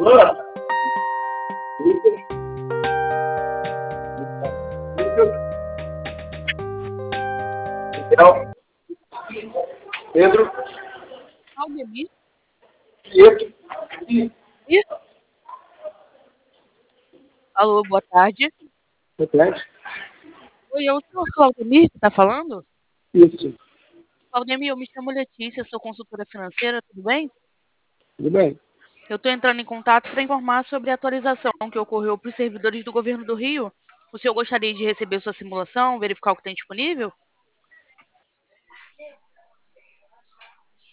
Pedro, Aldemir? Pietro, Ih, alô, boa tarde. repete. Oi, é o senhor Claudemir que está falando? Isso, Claudemir, eu me chamo Letícia, sou consultora financeira, tudo bem? tudo bem. Eu estou entrando em contato para informar sobre a atualização que ocorreu para os servidores do governo do Rio. O senhor gostaria de receber sua simulação, verificar o que tem disponível?